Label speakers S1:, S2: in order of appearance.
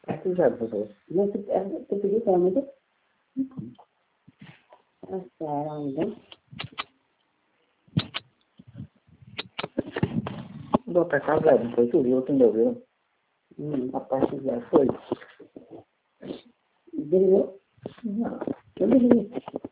S1: Aqui já, professor.
S2: Não, tu pediu para onde? Para onde?
S1: Vou para casa, depois tu viu, entendeu, viu? A parte já foi.
S2: Desligou?
S1: Não.
S2: Eu desliguei.